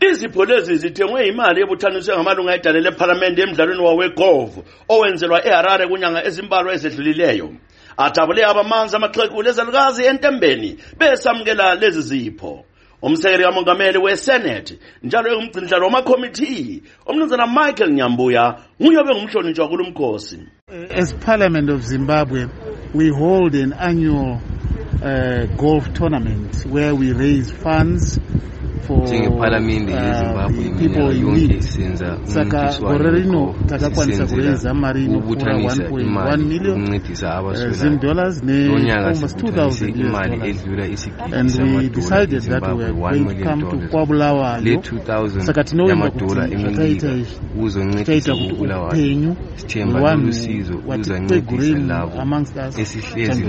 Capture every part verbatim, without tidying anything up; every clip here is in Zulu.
Izipho lezi zithengwe imali ebuthaniswe ngamalunga edalele eParliament emidlalweni wawe-golf owenzelwa eHarare kunyanga ezimbalwa ezedlulileyo. Athabule abamanzi amaxhegu lezalukazi entembeni besamukela lezi zipho. Umsekeli kamongameli weSenate njalo engumgcinisihlalo wamakomiti umnumzana Michael Nyambuya nguye obengumhlonishwa kulo mkhosi. As Parliament of Zimbabwe, we hold an annual uh, golf tournament where we raise funds for uh, people in need. Saka gorerino takakwanisa kureza marino kura one point one million uh, Zim dollars ne almost two thousand U S dollars. And we decided that we were going to come to Kwabulawa yo. Saka tinoemba kuti tataita tataita kuti upenyu wanu watikwegureni amongst us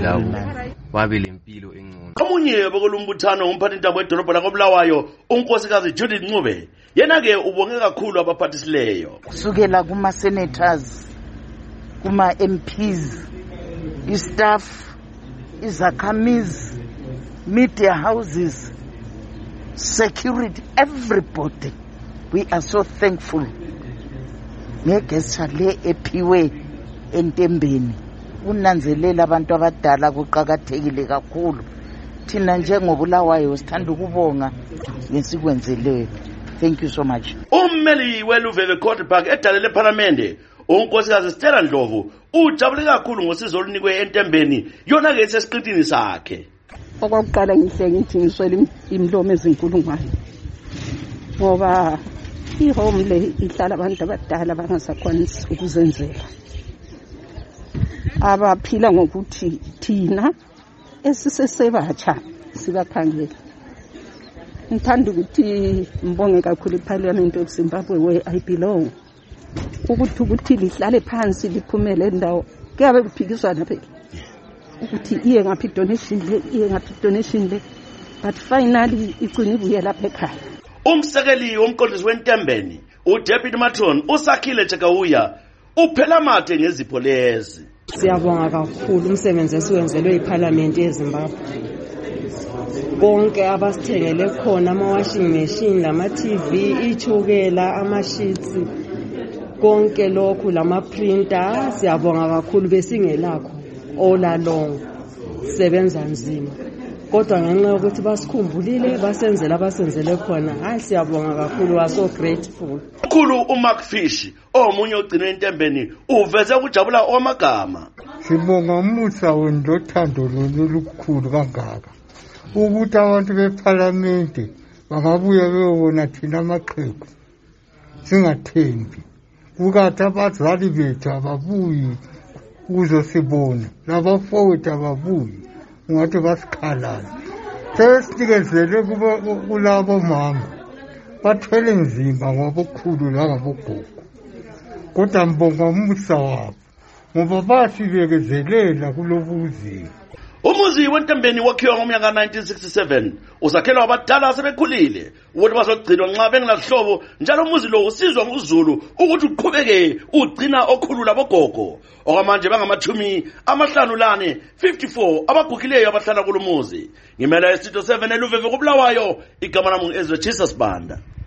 Omunye bokulumbuthano umphathintambo wedolobha lakoBulawayo unkosikazi Judith Ncube yena ke ubonge kakhulu abaphathisileyo kusukela kuma senators kuma M Ps istaff izakhamizi media houses security everybody we are so thankful ngegesa le ephiwe entembeni unanzelela abantu abadala kuqhakathekile kakhulu thina njengobulawayo sithanda ukubonga ngesikwenzeleyo. Thank you so much. Ummeli weluveve Court Park edalele eParliament unkosikazi Stella Ndlovu ujabule kakhulu ngosizo olunikwe entembeni yona ke sesiqithini sakhe. Okokuqala ngihle ngithi ngiswele imlomo ezinkulungwane ngoba ihome le ihlala abantu abadala bangasakwanisi ukuzenzela abaphila ngokuthi thina esisesebatsha sibakhangela. Ngithanda ukuthi mbonge kakhulu iParliament of Zimbabwe where I belong ukuthi ukuthi lihlale phansi liphumele endawo kuyabe kuphikiswana phela ukuthi iye ngaphi donation le iye ngaphi donation le but finally igcina ibuye lapha ekhaya. Umsekeli womqondisi wentembeni uDeputy Matron uSakhile Chekawuya uphela mathe ngezipho lezi. Siyabonga kakhulu umsebenzi esiwenzelwe iParliament yeZimbabwe. Konke abasithengele khona ama washing machine, lama T V, ichukela, ama sheets, konke lokhu lama printer siyabonga kakhulu besingelakho all along sebenza nzima. Kodwa ngenxa yokuthi basikhumbulile basenzela abasenzele khona hayi siyabonga kakhulu wa so grateful. Kakhulu uMark Fish omunye ogcina entembeni uveze ukujabula omagama. Sibonga umusa wendothando lolukhulu kangaka ukuthi abantu beParliament bangabuye beyobona thina amaqhegu singathembi kukathi abazali bethu ababuyi ukuzosibona nabafowethu ababuyi ngathi basikhalala sesinikezele kulabo mama bathwele nzima ngobukhulu langabogogo kodwa mbonga umusa wabo ngoba basibekezelela kulobuzima. Umuzi wentembeni wakhiwa ngomnyaka nineteen sixty-seven usakhelwa abadala asebekhulile ukuthi bazogcinwa nxa bengelahlobo njalo umuzi lo usizwa nguzulu ukuthi uqhubeke ugcina okhulula bogogo okwamanje bangamathumi amahlanu lane fifty-four abagugileyo abahlala kulumuzi. Ngimela estudio seven eluveve kuBulawayo igama lami ngu Ezra Jesus Banda.